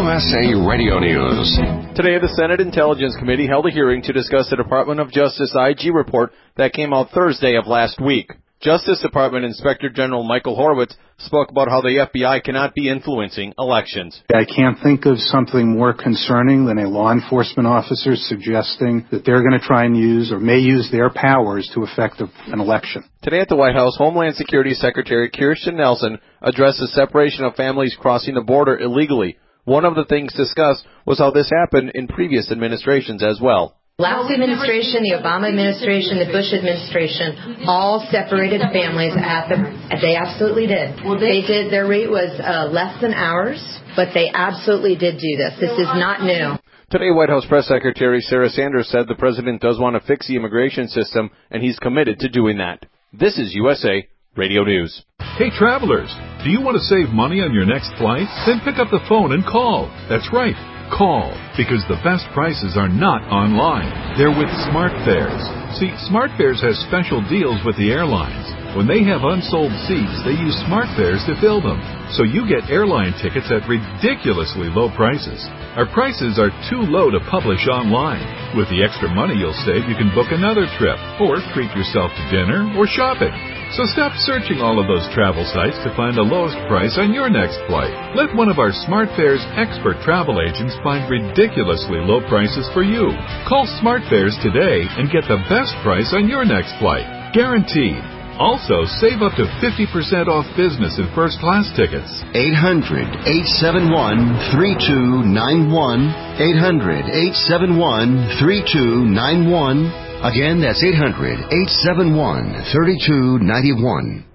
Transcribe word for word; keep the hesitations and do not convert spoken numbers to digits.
U S A Radio News. Today, the Senate Intelligence Committee held a hearing to discuss the Department of Justice I G report that came out Thursday of last week. Justice Department Inspector General Michael Horowitz spoke about how the F B I cannot be influencing elections. I can't think of something more concerning than a law enforcement officer suggesting that they're going to try and use or may use their powers to affect a, an election. Today at the White House, Homeland Security Secretary Kirstjen Nielsen addressed the separation of families crossing the border illegally. One of the things discussed was how this happened in previous administrations as well. Last administration, the Obama administration, the Bush administration, all separated families at the, they absolutely did. Well, they, they did, their rate was uh, less than ours, but they absolutely did do this. This is not new. Today, White House Press Secretary Sarah Sanders said the president does want to fix the immigration system, and he's committed to doing that. This is U S A Radio News. Hey, travelers, do you want to save money on your next flight? Then pick up the phone and call. That's right. Call, because the best prices are not online. They're with SmartFares. See, SmartFares has special deals with the airlines. When they have unsold seats, they use SmartFares to fill them. So you get airline tickets at ridiculously low prices. Our prices are too low to publish online. With the extra money you'll save, you can book another trip, or treat yourself to dinner or shopping. So stop searching all of those travel sites to find the lowest price on your next flight. Let one of our SmartFares expert travel agents find ridiculously low prices for you. Call SmartFares today and get the best price on your next flight. Guaranteed. Also, save up to fifty percent off business and first class tickets. eight hundred, eight seven one, three two nine one. eight hundred, eight seven one, three two nine one. Again, that's eight hundred, eight seven one, three two nine one.